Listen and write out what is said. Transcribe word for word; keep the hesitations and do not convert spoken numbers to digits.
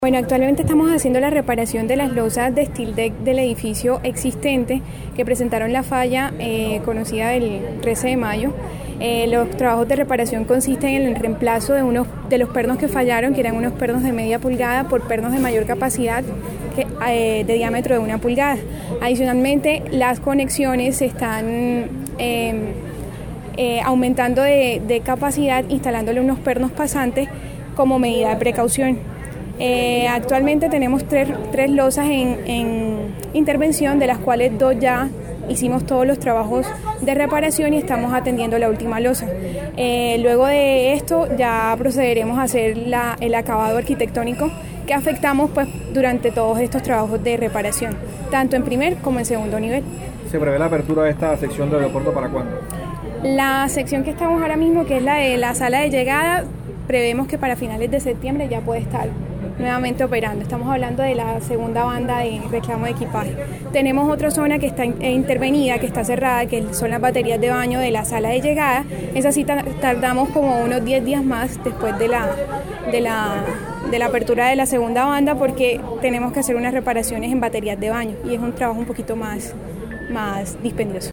Bueno, actualmente estamos haciendo la reparación de las losas de steel deck del edificio existente que presentaron la falla eh, conocida del trece de mayo. Eh, los trabajos de reparación consisten en el reemplazo de unos de los pernos que fallaron, que eran unos pernos de media pulgada, por pernos de mayor capacidad que, eh, de diámetro de una pulgada. Adicionalmente, las conexiones se están eh, eh, aumentando de, de capacidad, instalándole unos pernos pasantes como medida de precaución. Eh, actualmente tenemos tres, tres losas en, en intervención, de las cuales dos ya hicimos todos los trabajos de reparación y estamos atendiendo la última losa. Eh, luego de esto ya procederemos a hacer la, el acabado arquitectónico que afectamos pues, durante todos estos trabajos de reparación, tanto en primer como en segundo nivel. ¿Se prevé la apertura de esta sección del aeropuerto para cuándo? La sección que estamos ahora mismo, que es la de la sala de llegada, prevemos que para finales de septiembre ya puede estar nuevamente operando. Estamos hablando de la segunda banda de reclamo de equipaje. Tenemos otra zona que está intervenida, que está cerrada, que son las baterías de baño de la sala de llegada. Esa sí tardamos como unos diez días más después de la, de la, de la apertura de la segunda banda, porque tenemos que hacer unas reparaciones en baterías de baño y es un trabajo un poquito más, más dispendioso.